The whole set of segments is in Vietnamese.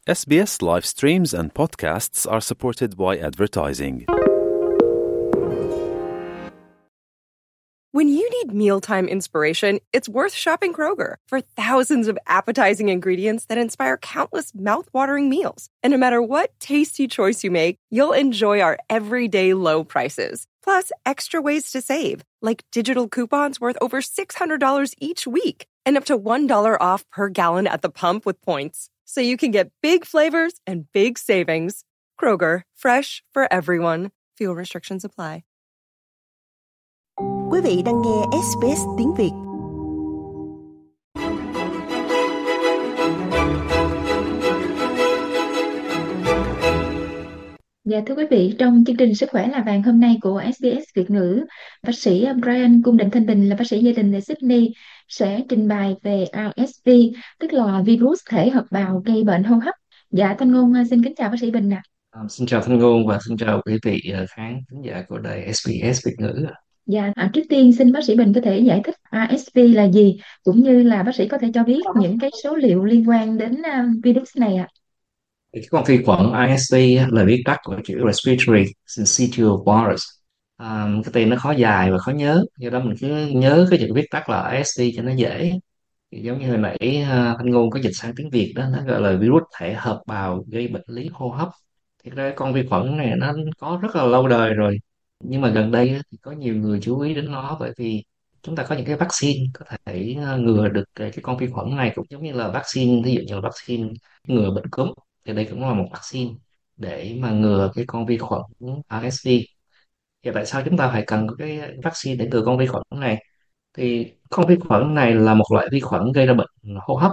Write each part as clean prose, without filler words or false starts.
SBS live streams and podcasts are supported by advertising. When you need mealtime inspiration, it's worth shopping Kroger for thousands of appetizing ingredients that inspire countless mouth-watering meals. And no matter what tasty choice you make, you'll enjoy our everyday low prices. Plus, extra ways to save, like digital coupons worth over $600 each week and up to $1 off per gallon at the pump with points. So you can get big flavors and big savings. Kroger, fresh for everyone. Fuel restrictions apply. Quý vị đang nghe SBS tiếng Việt. Dạ thưa quý vị, trong chương trình Sức khỏe là vàng hôm nay của SBS Việt ngữ, bác sĩ Brian Cung Định Thanh Bình là bác sĩ gia đình tại Sydney sẽ trình bày về RSV, tức là virus thể hợp bào gây bệnh hô hấp. Dạ Thanh Ngôn xin kính chào bác sĩ Bình ạ. Xin chào Thanh Ngôn và xin chào quý vị khán thính giả của đài SBS Việt ngữ. Dạ, trước tiên xin bác sĩ Bình có thể giải thích RSV là gì, cũng như là bác sĩ có thể cho biết những cái số liệu liên quan đến virus này ạ. Cái con vi khuẩn RSV là viết tắt của chữ Respiratory Syncytial Virus. Cái tên nó khó dài và khó nhớ, do đó mình cứ nhớ cái chữ viết tắt là RSV cho nó dễ. Thì giống như hồi nãy Thanh Ngôn có dịch sang tiếng Việt đó, nó gọi là virus thể hợp bào gây bệnh lý hô hấp. Thì ra con vi khuẩn này nó có rất là lâu đời rồi, nhưng mà gần đây á, thì có nhiều người chú ý đến nó, bởi vì chúng ta có những cái vaccine có thể ngừa được cái con vi khuẩn này, cũng giống như là vaccine, ví dụ như là vaccine ngừa bệnh cúm, thì đây cũng là một vaccine để mà ngừa cái con vi khuẩn RSV. Thì tại sao chúng ta phải cần có cái vaccine để ngừa con vi khuẩn này? Thì con vi khuẩn này là một loại vi khuẩn gây ra bệnh hô hấp.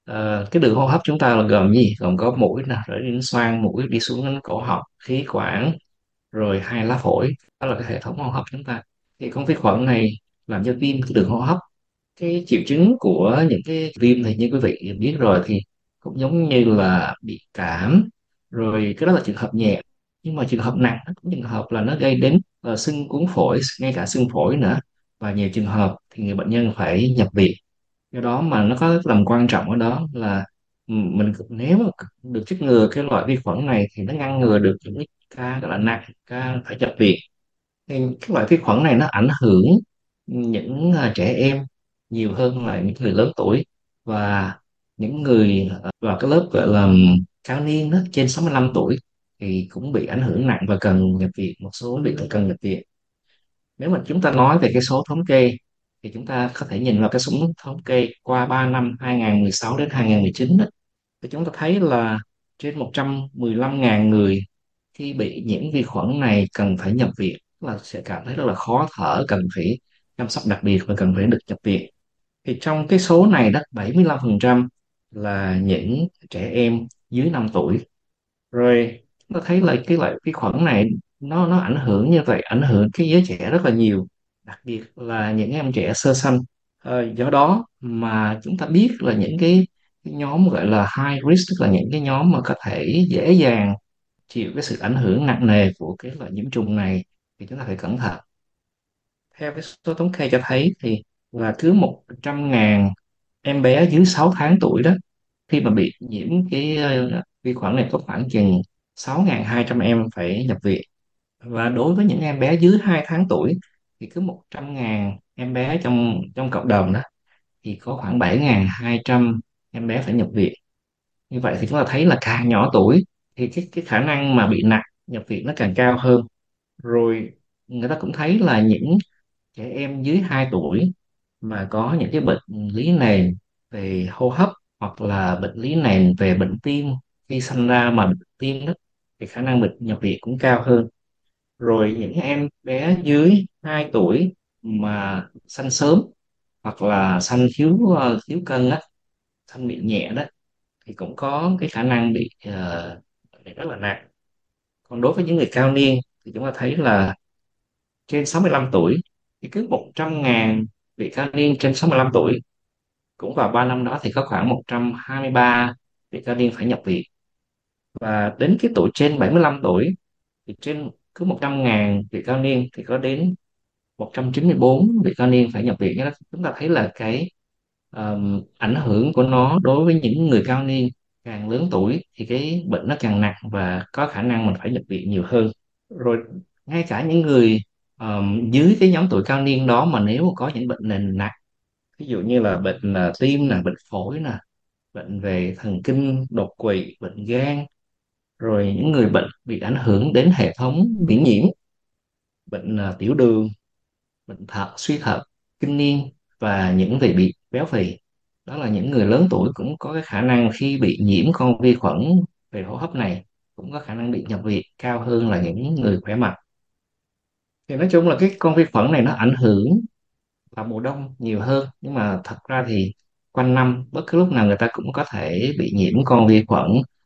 Cái đường hô hấp chúng ta là gồm gì? Gồm có mũi nè, rồi đến xoang mũi đi xuống đến cổ họng, khí quản, rồi hai lá phổi. Đó là cái hệ thống hô hấp chúng ta. Thì con vi khuẩn này làm cho viêm cái đường hô hấp. Cái triệu chứng của những cái viêm thì như quý vị biết rồi, thì cũng giống như là bị cảm, rồi cái đó là trường hợp nhẹ. Nhưng mà trường hợp nặng nó cũng trường hợp là nó gây đến sưng cuốn phổi, ngay cả sưng phổi nữa, và nhiều trường hợp thì người bệnh nhân phải nhập viện. Do đó mà nó có tầm quan trọng ở đó là mình nếu mà được chích ngừa cái loại vi khuẩn này thì nó ngăn ngừa được những cái ca rất là nặng, ca phải nhập viện. Thì cái loại vi khuẩn này nó ảnh hưởng những trẻ em nhiều hơn là những người lớn tuổi, và những người vào cái lớp gọi là cao niên đó, trên 65 tuổi thì cũng bị ảnh hưởng nặng và cần nhập viện, một số bị cần nhập viện. Nếu mà chúng ta nói về cái số thống kê thì chúng ta có thể nhìn vào cái số thống kê qua 3 năm 2016 đến 2019 đó, thì chúng ta thấy là trên 115.000 người khi bị nhiễm vi khuẩn này cần phải nhập viện, tức là sẽ cảm thấy rất là khó thở, cần phải chăm sóc đặc biệt và cần phải được nhập viện. Thì trong cái số này đó, 75% là những trẻ em dưới 5 tuổi. Rồi chúng ta thấy là cái loại vi khuẩn này nó ảnh hưởng như vậy, ảnh hưởng cái giới trẻ rất là nhiều, đặc biệt là những em trẻ sơ sanh. Do đó mà chúng ta biết là những cái nhóm gọi là high risk, tức là những cái nhóm mà có thể dễ dàng chịu cái sự ảnh hưởng nặng nề của cái loại nhiễm trùng này, thì chúng ta phải cẩn thận. Theo cái số thống kê cho thấy thì là cứ 100.000 em bé dưới 6 tháng tuổi đó, khi mà bị nhiễm cái vi khuẩn này, có khoảng chừng 6.200 em phải nhập viện. Và đối với những em bé dưới 2 tháng tuổi thì cứ 100.000 em bé trong trong cộng đồng đó thì có khoảng 7.200 em bé phải nhập viện. Như vậy thì chúng ta thấy là càng nhỏ tuổi thì cái khả năng mà bị nặng nhập viện nó càng cao hơn. Rồi người ta cũng thấy là những trẻ em dưới 2 tuổi mà có những cái bệnh lý nền về hô hấp, hoặc là bệnh lý nền về bệnh tim, khi sinh ra mà bệnh tim đó, thì khả năng bệnh nhập viện cũng cao hơn. Rồi những em bé dưới 2 tuổi mà sanh sớm, hoặc là sanh thiếu cân á, sanh bị nhẹ đó, thì cũng có cái khả năng bị rất là nặng. Còn đối với những người cao niên thì chúng ta thấy là trên 65 tuổi thì cứ 100.000 vị cao niên trên 65 tuổi, cũng vào 3 năm đó thì có khoảng 123 vị cao niên phải nhập viện. Và đến cái tuổi trên 75 tuổi thì trên cứ 100.000 vị cao niên thì có đến 194 vị cao niên phải nhập viện. Đó chúng ta thấy là cái ảnh hưởng của nó đối với những người cao niên càng lớn tuổi thì cái bệnh nó càng nặng và có khả năng mình phải nhập viện nhiều hơn. Rồi ngay cả những người dưới cái nhóm tuổi cao niên đó mà nếu mà có những bệnh nền nặng, ví dụ như là bệnh tim nè, bệnh phổi nè, bệnh về thần kinh, đột quỵ, bệnh gan, rồi những người bệnh bị ảnh hưởng đến hệ thống miễn nhiễm, bệnh tiểu đường, bệnh thận, suy thận, kinh niên và những vị bị béo phì. Đó là những người lớn tuổi cũng có cái khả năng khi bị nhiễm con vi khuẩn về hô hấp này cũng có khả năng bị nhập viện cao hơn là những người khỏe mạnh. Thì nói chung là cái con vi khuẩn này nó ảnh hưởng vào mùa đông nhiều hơn, nhưng mà thật ra thì quanh năm bất cứ lúc nào người ta cũng có thể bị nhiễm con vi khuẩn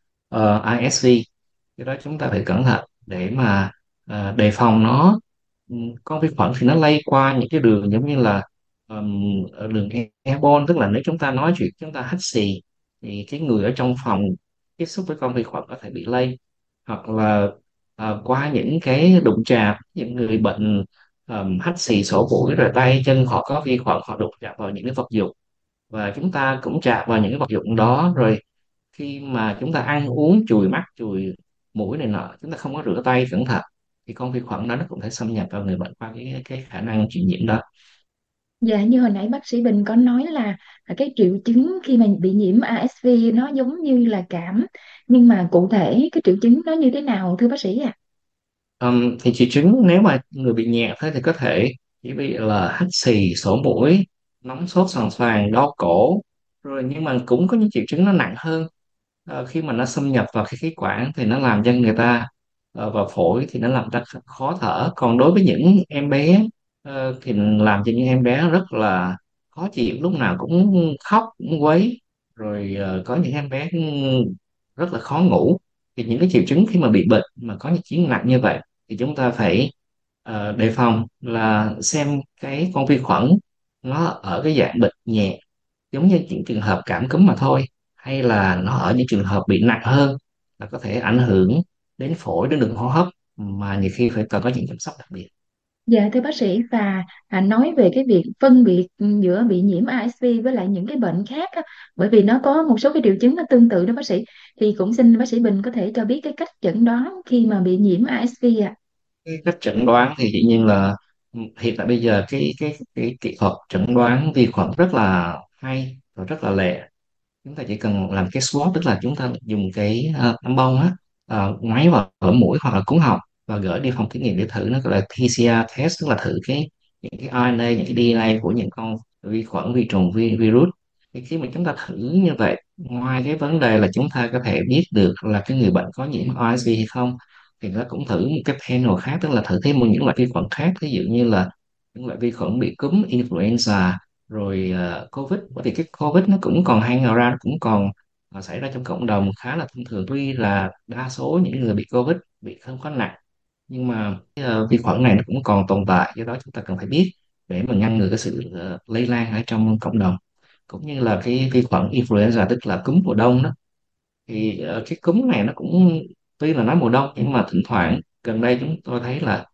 RSV. Do đó chúng ta phải cẩn thận để mà đề phòng nó. Con vi khuẩn thì nó lây qua những cái đường giống như là đường airborne, tức là nếu chúng ta nói chuyện chúng ta hắt xì thì cái người ở trong phòng tiếp xúc với con vi khuẩn có thể bị lây, hoặc là qua những cái đụng chạm, những người bệnh hắt xì sổ mũi rồi tay chân họ có vi khuẩn họ đụng chạm vào những cái vật dụng và chúng ta cũng chạm vào những cái vật dụng đó, rồi khi mà chúng ta ăn uống chùi mắt chùi mũi này nọ chúng ta không có rửa tay cẩn thận thì con vi khuẩn đó nó cũng thể xâm nhập vào người bệnh qua cái khả năng truyền nhiễm đó. Dạ, như hồi nãy bác sĩ Bình có nói là cái triệu chứng khi mà bị nhiễm RSV nó giống như là cảm, nhưng mà cụ thể cái triệu chứng nó như thế nào thưa bác sĩ ạ? Thì triệu chứng nếu mà người bị nhẹ thôi thì có thể chỉ bị là hắt xì sổ mũi, nóng sốt sòn xoàng, đau cổ, rồi nhưng mà cũng có những triệu chứng nó nặng hơn. Khi mà nó xâm nhập vào cái khí quản thì nó làm cho người ta vào phổi thì nó làm ta khó thở. Còn đối với những em bé thì làm cho những em bé rất là khó chịu, lúc nào cũng khóc cũng quấy, rồi có những em bé rất là khó ngủ. Thì những cái triệu chứng khi mà bị bệnh mà có những triệu chứng nặng như vậy thì chúng ta phải đề phòng là xem cái con vi khuẩn nó ở cái dạng bệnh nhẹ giống như những trường hợp cảm cúm mà thôi, hay là nó ở những trường hợp bị nặng hơn là có thể ảnh hưởng đến phổi, đến đường hô hấp mà nhiều khi phải cần có những chăm sóc đặc biệt. Dạ thưa bác sĩ, và nói về cái việc phân biệt giữa bị nhiễm RSV với lại những cái bệnh khác á, bởi vì nó có một số cái triệu chứng nó tương tự đó bác sĩ, thì cũng xin bác sĩ Bình có thể cho biết cái cách chẩn đoán khi mà bị nhiễm RSV ạ. Cái cách chẩn đoán thì dĩ nhiên là hiện tại bây giờ cái kỹ thuật chẩn đoán vi khuẩn rất là hay và rất là lẹ. Chúng ta chỉ cần làm cái swab, tức là chúng ta dùng cái tăm bông á, ngoáy vào lỗ mũi hoặc là cuống họng và gửi đi phòng thí nghiệm để thử, nó gọi là PCR test, tức là thử những cái RNA, những cái DNA của những con vi khuẩn, vi trùng, virus. Thì khi mà chúng ta thử như vậy, ngoài cái vấn đề là chúng ta có thể biết được là cái người bệnh có nhiễm RSV hay không, thì nó cũng thử một cái panel khác, tức là thử thêm một những loại vi khuẩn khác, ví dụ như là những loại vi khuẩn bị cúm, influenza, rồi COVID. Bởi vì cái COVID nó cũng còn hay ngào ra, nó cũng còn xảy ra trong cộng đồng khá là thông thường. Tuy là đa số những người bị COVID bị không có nặng, nhưng mà cái, vi khuẩn này nó cũng còn tồn tại, do đó chúng ta cần phải biết để mà ngăn ngừa cái sự lây lan ở trong cộng đồng. Cũng như là cái vi khuẩn influenza, tức là cúm mùa đông đó, thì cái cúm này nó cũng tuy là nói mùa đông nhưng mà thỉnh thoảng gần đây chúng tôi thấy là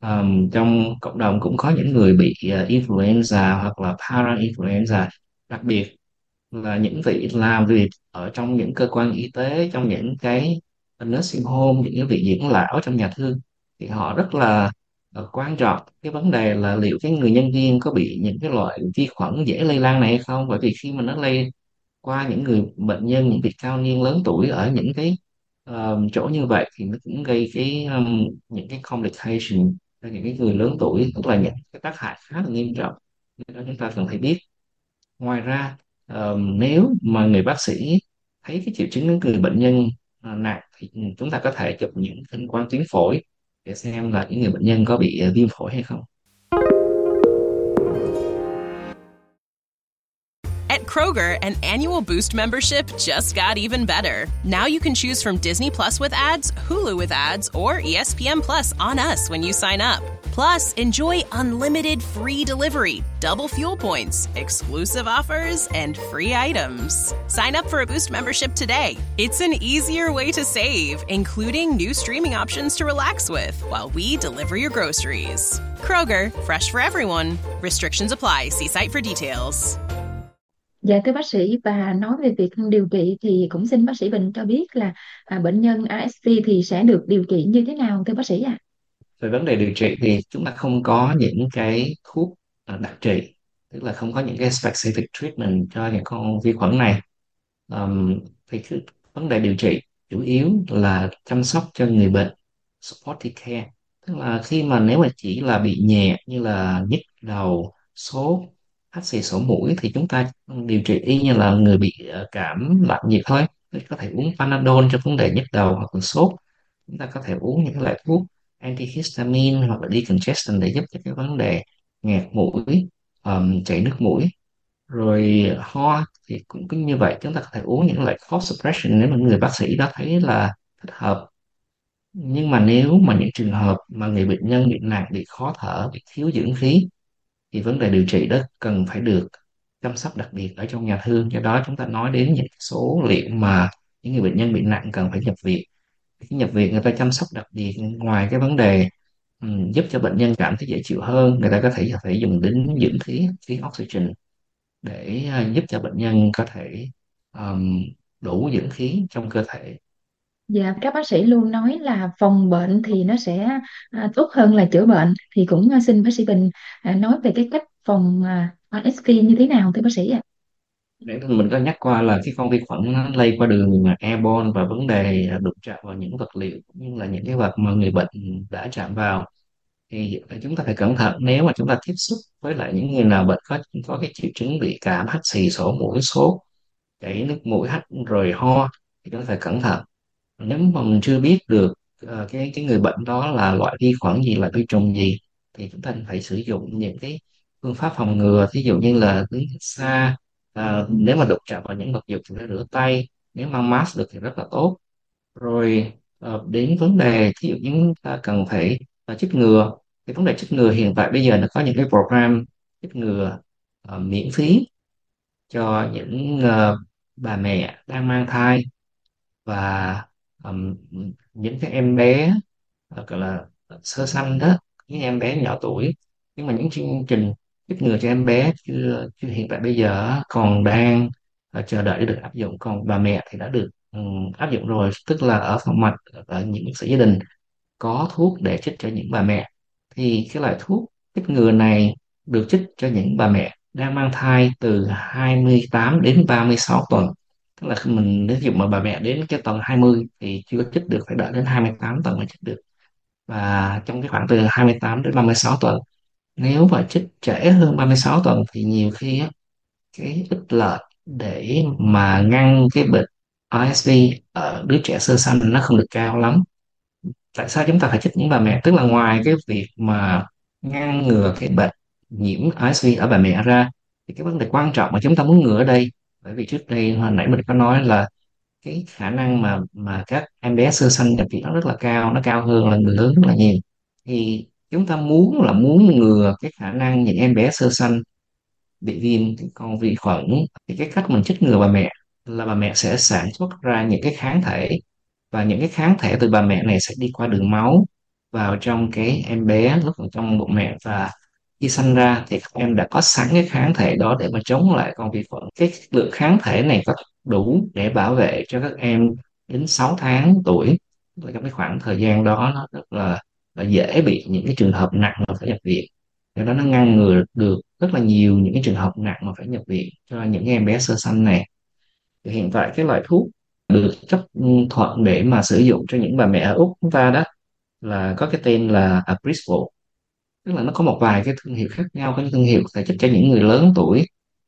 trong cộng đồng cũng có những người bị influenza hoặc là para-influenza, đặc biệt là những vị làm việc ở trong những cơ quan y tế, trong những cái nursing home, những cái viện dưỡng lão trong nhà thương, thì họ rất là quan trọng cái vấn đề là liệu cái người nhân viên có bị những cái loại vi khuẩn dễ lây lan này hay không. Bởi vì khi mà nó lây qua những người bệnh nhân, những vị cao niên lớn tuổi ở những cái chỗ như vậy thì nó cũng gây những cái complication cho những cái người lớn tuổi, tức là những cái tác hại khá là nghiêm trọng, nên đó chúng ta cần phải biết. Ngoài ra nếu mà người bác sĩ thấy cái triệu chứng của người bệnh nhân nặng thì chúng ta có thể chụp những thanh quang tuyến phổi để xem là những người bệnh nhân có bị viêm phổi hay không. At Kroger, an annual Boost membership just got even better. Now you can choose from Disney Plus with ads, Hulu with ads, or ESPN Plus on us when you sign up. Plus, enjoy unlimited free delivery, double fuel points, exclusive offers, and free items. Sign up for a Boost membership today. It's an easier way to save, including new streaming options to relax with while we deliver your groceries. Kroger, fresh for everyone. Restrictions apply. See site for details. Dạ thưa bác sĩ, và nói về việc điều trị thì cũng xin bác sĩ Bình cho biết là bệnh nhân RSV thì sẽ được điều trị như thế nào thưa bác sĩ ạ? Về vấn đề điều trị thì chúng ta không có những cái thuốc đặc trị, tức là không có những cái specific treatment cho những con vi khuẩn này. Ờm, thì cái vấn đề điều trị chủ yếu là chăm sóc cho người bệnh, supportive care, tức là khi mà nếu mà chỉ là bị nhẹ như là nhức đầu, sốt, hắt xì sổ mũi thì chúng ta điều trị y như là người bị cảm lạnh nhiệt thôi. Có thể uống Panadol cho vấn đề nhức đầu hoặc là sốt, chúng ta có thể uống những loại thuốc antihistamine hoặc là decongestant để giúp cho cái vấn đề nghẹt mũi, chảy nước mũi. Rồi ho thì cũng cứ như vậy, chúng ta có thể uống những loại cough suppression nếu mà người bác sĩ đó thấy là thích hợp. Nhưng mà nếu mà những trường hợp mà người bệnh nhân bị nặng, bị khó thở, bị thiếu dưỡng khí thì vấn đề điều trị đó cần phải được chăm sóc đặc biệt ở trong nhà thương. Do đó chúng ta nói đến những số liệu mà những người bệnh nhân bị nặng cần phải nhập viện. Khi nhập viện người ta chăm sóc đặc biệt, ngoài cái vấn đề giúp cho bệnh nhân cảm thấy dễ chịu hơn, người ta có thể phải dùng đến dưỡng khí, khí oxygen để giúp cho bệnh nhân có thể um, đủ dưỡng khí trong cơ thể. Dạ, các bác sĩ luôn nói là phòng bệnh thì nó sẽ tốt hơn là chữa bệnh, thì cũng xin bác sĩ Bình nói về cái cách phòng RSV như thế nào thưa bác sĩ ạ? Để mình có nhắc qua là cái con vi khuẩn nó lây qua đường airborne, và vấn đề đụng chạm vào những vật liệu cũng như là những cái vật mà người bệnh đã chạm vào thì chúng ta phải cẩn thận. Nếu mà chúng ta tiếp xúc với lại những người nào bệnh có cái triệu chứng bị cảm, hắt xì sổ mũi, sốt, chảy nước mũi, hắt rồi ho thì chúng ta phải cẩn thận. Nếu mà mình chưa biết được cái người bệnh đó là loại vi khuẩn gì, loại vi trùng gì, thì chúng ta phải sử dụng những cái phương pháp phòng ngừa, ví dụ như là đứng xa, nếu mà đụng chạm vào những vật dụng thì phải rửa tay, nếu mang mask được thì rất là tốt. Rồi đến vấn đề ví dụ như chúng ta cần phải chích ngừa. Cái vấn đề chích ngừa hiện tại bây giờ nó có những cái program chích ngừa miễn phí cho những bà mẹ đang mang thai, và ừm, những cái em bé gọi là sơ sanh đó, những em bé nhỏ tuổi. Nhưng mà những chương trình chích ngừa cho em bé chưa hiện tại bây giờ còn đang chờ đợi để được áp dụng, còn bà mẹ thì đã được áp dụng rồi, tức là ở phòng mạch, ở những bác sĩ gia đình có thuốc để trích cho những bà mẹ. Thì cái loại thuốc chích ngừa này được trích cho những bà mẹ đang mang thai từ 28 đến 36 tuần. Tức là khi mình nếu dụ mà bà mẹ đến cái tuần 20 thì chưa trích được, phải đợi đến 28 tuần mới trích được. Và trong cái khoảng từ 28 đến 36 tuần, nếu mà trích trễ hơn 36 tuần thì nhiều khi á, cái ích lợi để mà ngăn cái bệnh RSV ở đứa trẻ sơ sanh nó không được cao lắm. Tại sao chúng ta phải trích những bà mẹ? Tức là ngoài cái việc mà ngăn ngừa cái bệnh nhiễm RSV ở bà mẹ ra, thì cái vấn đề quan trọng mà chúng ta muốn ngừa ở đây, bởi vì trước đây hồi nãy mình có nói là cái khả năng mà các em bé sơ sinh nhập viện nó rất là cao, nó cao hơn là người lớn rất là nhiều. Thì chúng ta muốn ngừa cái khả năng những em bé sơ sinh bị viêm cái con vi khuẩn, thì cái cách mình chích ngừa bà mẹ là bà mẹ sẽ sản xuất ra những cái kháng thể, và những cái kháng thể từ bà mẹ này sẽ đi qua đường máu vào trong cái em bé lúc ở trong bụng mẹ, và khi sinh ra thì các em đã có sẵn cái kháng thể đó để mà chống lại con vi khuẩn. Cái lượng kháng thể này có đủ để bảo vệ cho các em đến 6 tháng tuổi. Tức là trong cái khoảng thời gian đó nó rất là dễ bị những cái trường hợp nặng mà phải nhập viện. Do đó nó ngăn ngừa được rất là nhiều những cái trường hợp nặng mà phải nhập viện cho những em bé sơ sinh này. Thì hiện tại cái loại thuốc được chấp thuận để mà sử dụng cho những bà mẹ ở Úc chúng ta đó là có cái tên là Abrysvo. Tức là nó có một vài cái thương hiệu khác nhau. Cái thương hiệu thể chất cho những người lớn tuổi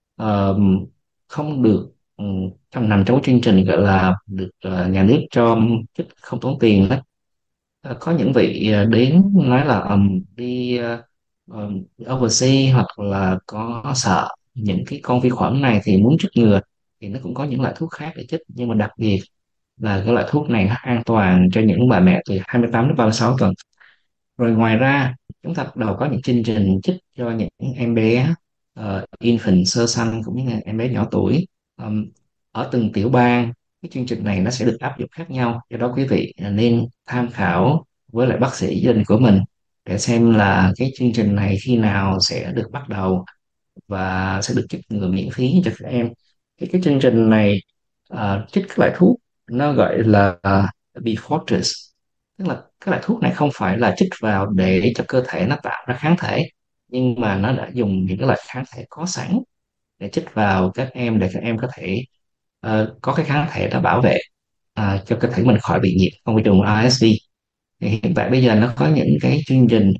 không được nằm trong chương trình gọi là được nhà nước cho chích không tốn tiền đó. Có những vị đến nói là đi overseas hoặc là có sợ những cái con vi khuẩn này thì muốn chích ngừa, thì nó cũng có những loại thuốc khác để chích, nhưng mà đặc biệt là cái loại thuốc này nó an toàn cho những bà mẹ từ 28 đến 36 tuần. Rồi ngoài ra chúng ta bắt đầu có những chương trình chích cho những em bé infant sơ sanh cũng như là em bé nhỏ tuổi. Ờm, Ở từng tiểu bang cái chương trình này nó sẽ được áp dụng khác nhau, do đó quý vị nên tham khảo với lại bác sĩ gia đình của mình để xem là cái chương trình này khi nào sẽ được bắt đầu và sẽ được chích ngừa miễn phí cho các em. Thì cái chương trình này chích các loại thuốc nó gọi là Beyfortus, tức là các loại thuốc này không phải là chích vào để cho cơ thể nó tạo ra kháng thể, nhưng mà nó đã dùng những cái loại kháng thể có sẵn để chích vào các em để các em có thể có cái kháng thể đó bảo vệ cho cơ thể mình khỏi bị nhiễm con vi trùng RSV. Thì hiện tại bây giờ nó có những cái chương trình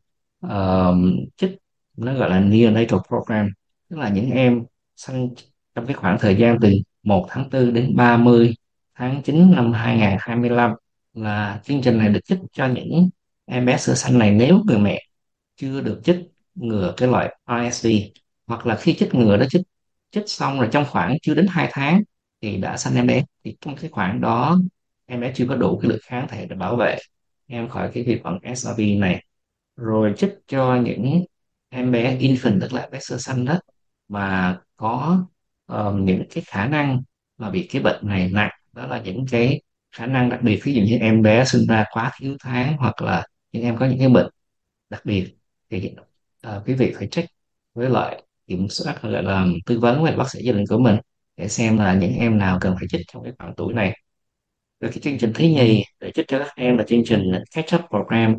chích, nó gọi là neonatal program, tức là những em sinh trong cái khoảng thời gian từ 1 tháng 4 đến 30 tháng 9 năm 2025, là chương trình này được chích cho những em bé sơ sinh này nếu người mẹ chưa được chích ngừa cái loại RSV, hoặc là khi chích ngừa đó chích xong rồi trong khoảng chưa đến 2 tháng thì đã sanh em bé, thì trong cái khoảng đó em bé chưa có đủ cái lượng kháng thể để bảo vệ em khỏi cái vi khuẩn SRV này. Rồi chích cho những em bé infant, tức là bé sơ sinh đó, mà có những cái khả năng mà bị cái bệnh này nặng, đó là những cái khả năng đặc biệt, ví dụ như em bé sinh ra quá thiếu tháng, hoặc là những em có những cái bệnh đặc biệt, thì quý vị phải check với lại kiểm soát, gọi là tư vấn với bác sĩ gia đình của mình để xem là những em nào cần phải chích trong cái khoảng tuổi này. Rồi cái chương trình thứ nhì để chích cho các em là chương trình catch up program,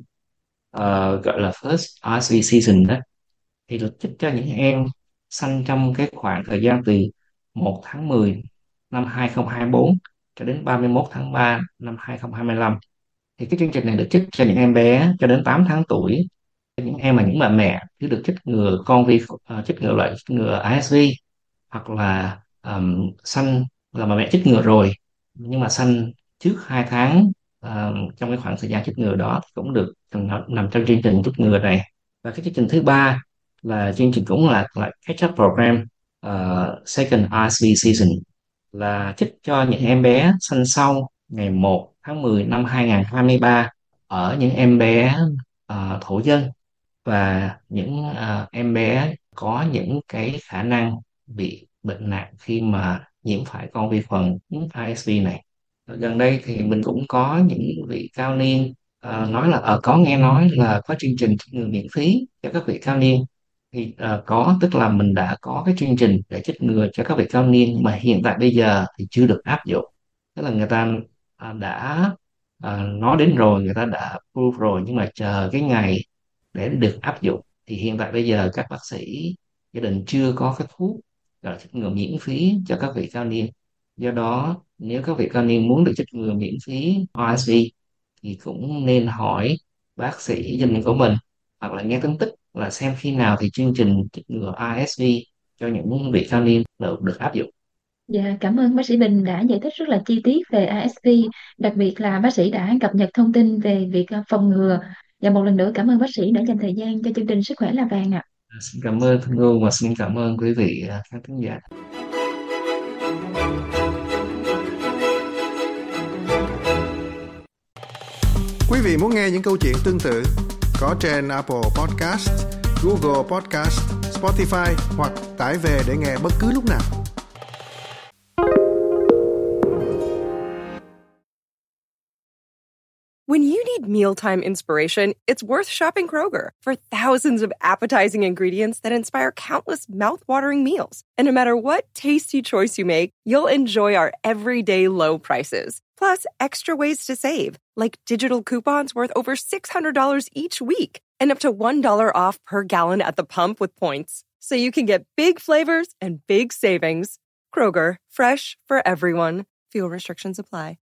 gọi là first RSV season đó, thì được chích cho những em sanh trong cái khoảng thời gian từ 1 tháng 10 năm 2024 cho đến 31 tháng 3 năm 2025. Thì cái chương trình này được chích cho những em bé cho đến 8 tháng tuổi, những em mà những bà mẹ chưa được chích ngừa chích ngừa loại chích ngừa RSV, hoặc là sanh là bà mẹ chích ngừa rồi nhưng mà sanh trước 2 tháng trong cái khoảng thời gian chích ngừa đó, thì cũng được nằm trong chương trình chích ngừa này. Và cái chương trình thứ ba là chương trình cũng là catch up program, second RSV season, là chích cho những em bé sinh sau ngày 1 tháng 10 năm 2023 ở những em bé thổ dân và những em bé có những cái khả năng bị bệnh nặng khi mà nhiễm phải con vi khuẩn RSV này. Gần đây thì mình cũng có những vị cao niên nói là có nghe nói là có chương trình chích ngừa miễn phí cho các vị cao niên. Thì có, tức là mình đã có cái chương trình để chích ngừa cho các vị cao niên, nhưng mà hiện tại bây giờ thì chưa được áp dụng. Tức là người ta đã nói đến rồi, người ta đã approve rồi, nhưng mà chờ cái ngày để được áp dụng. Thì hiện tại bây giờ các bác sĩ gia đình chưa có cái thuốc gọi là chích ngừa miễn phí cho các vị cao niên. Do đó nếu các vị cao niên muốn được chích ngừa miễn phí RSV thì cũng nên hỏi bác sĩ gia đình của mình, hoặc là nghe tin tức là xem khi nào thì chương trình chích ngừa RSV cho những vị cao niên được áp dụng. Dạ, cảm ơn bác sĩ Bình đã giải thích rất là chi tiết về RSV, đặc biệt là bác sĩ đã cập nhật thông tin về việc phòng ngừa. Và một lần nữa cảm ơn bác sĩ đã dành thời gian cho chương trình Sức khỏe là vàng ạ. Xin cảm ơn Thanh Hương và xin cảm ơn quý vị khán thính giả. Quý vị muốn nghe những câu chuyện tương tự có trên Apple Podcast, Google Podcast, Spotify hoặc tải về để nghe bất cứ lúc nào. When you need mealtime inspiration, it's worth shopping Kroger for thousands of appetizing ingredients that inspire countless mouth-watering meals. And no matter what tasty choice you make, you'll enjoy our everyday low prices. Plus, extra ways to save, like digital coupons worth over $600 each week and up to $1 off per gallon at the pump with points. So you can get big flavors and big savings. Kroger, fresh for everyone. Fuel restrictions apply.